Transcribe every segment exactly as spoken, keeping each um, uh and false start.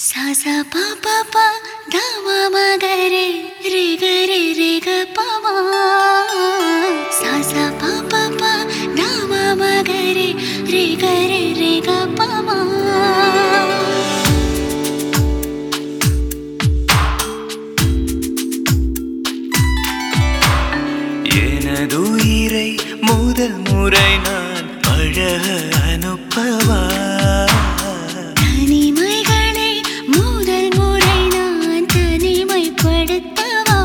सा सा पा पा पा धा मा मा गा रे रे गा रे रे गा पा मा सा सा पा पा पा धा मा मा गा रे रे गा रे रे गा पा मा எனதுயிரை முதல் முறை நான் பழக அனுப்பவா தனிமைகளை முதல் முறை நான் தனிமைப்படுத்தவா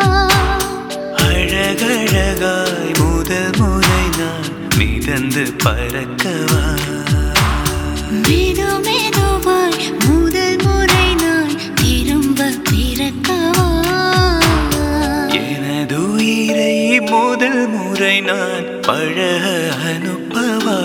அழகழகாய் முதல் முறை நான் மிதந்து பறக்கவா மெது மெதுவாய் முதல் முறை நான் திரும்ப பிறக்கவா எனதுயிரை முதல் முறை நான் பழக அனுப்பவா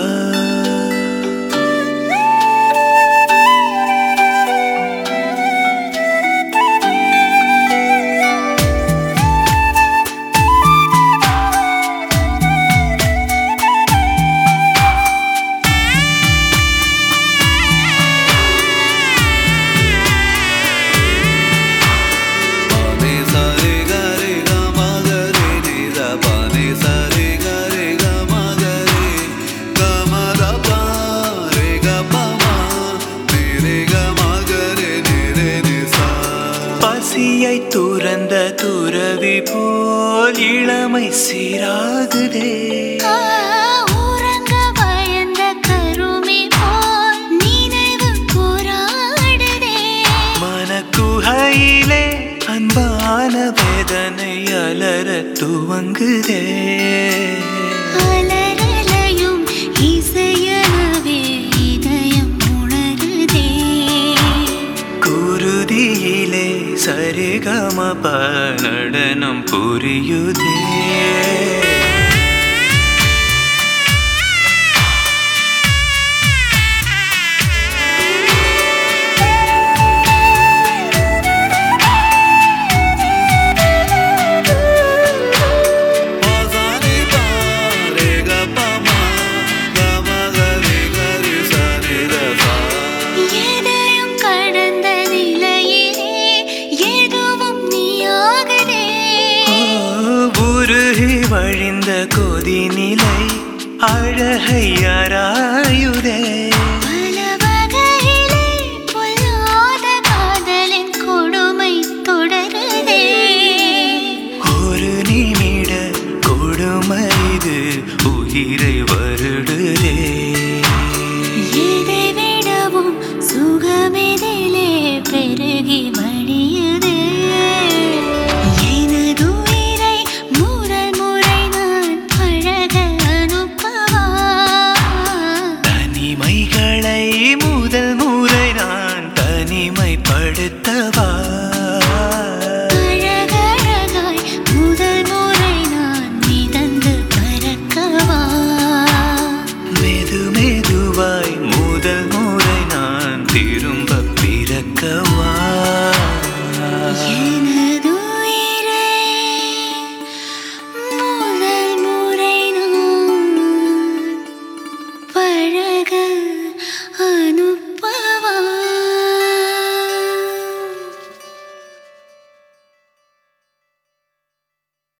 பசியை துறந்த துறவி போல் இளமை சீராகுதே ஊரங்க பயந்த கருமி போல் நினைவு போராடுதே மனக்குகையிலே அன்பான வேதனை அலற துவங்குதே அலறலையும் இசையனவே இதயம் உணருதே குருதியிலே சரிகமப நடனம் புரியுதே எதையும் கடந்த நிலையிலே எதுவும் நீயாகதே உருகி வழிந்த கொதி நிலை அழகை ஆராயுதே பல வகையிலே பொல்லாத காதலின் கொடுமை தொடருதே ஒரு நிமிட கொடுமை இது உயிரை வருடுதே இதை விடவும் சுகமெதிலே பெருகி வழி